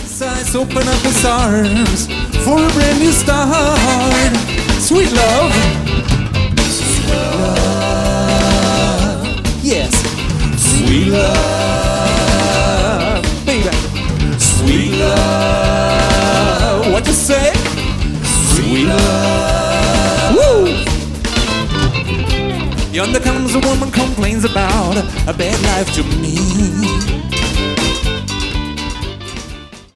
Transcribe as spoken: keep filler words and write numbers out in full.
Size, open up its arms for a brand new start. Sweet love. Sweet love. Yes. Sweet love. Baby. Sweet love. What you say? Sweet love. Woo! Yonder comes a woman, complains about a bad life to me.